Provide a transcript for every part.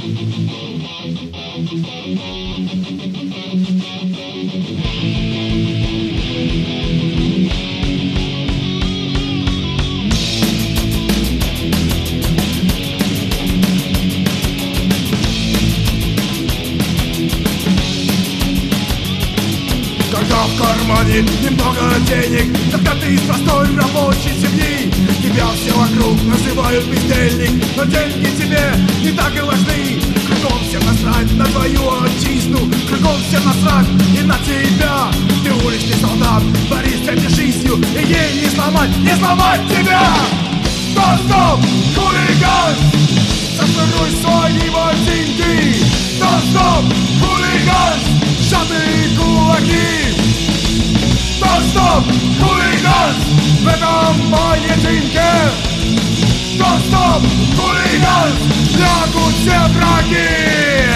Когда в кармане немного денег, когда ты из простой рабочей семьи, тебя все вокруг называют бездельник, но деньги тебе не так и важны. Кругом всем насрать на твою отчизну, кругом всем насрать и на тебя. Ты уличный солдат, борись с этой жизнью, и ей не сломать тебя. Стоп, хулиган, зашнуруй свои ботинки. Стоп, хулиган, сжатые кулаки. Стоп, хулиган, в этом поединке. Стоп, хулиган, лягут все враги.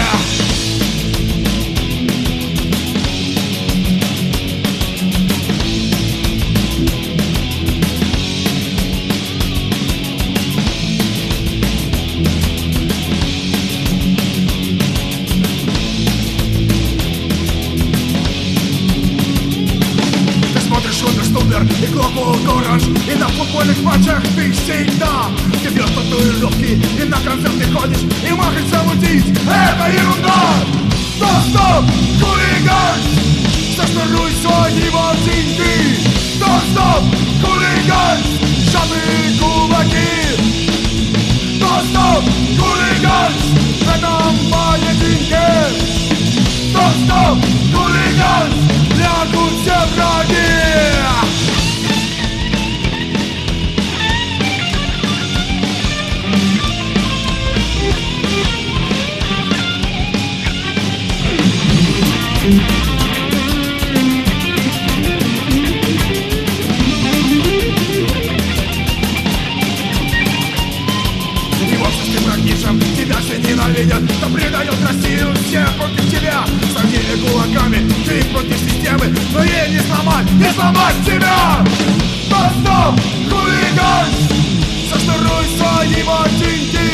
И Clockwork Orange, и на футбольных матчах ты всегда. Тебе татуировки, и на концерты ходишь, и махать замутить — это ерунда. Стоп, хулиган, зашнуруй свои ботинки. Стоп, хулиган, сжатые кулаки. Стоп, хулиган, в этом поединке. Стоп, хулиган, лягут все враги. Тебя все ненавидят, кто предает Россию, все против тебя. Садили кулаками, ты против системы, но ей не сломать тебя. Стоп, хулиган, зашнуруй свои ботинки.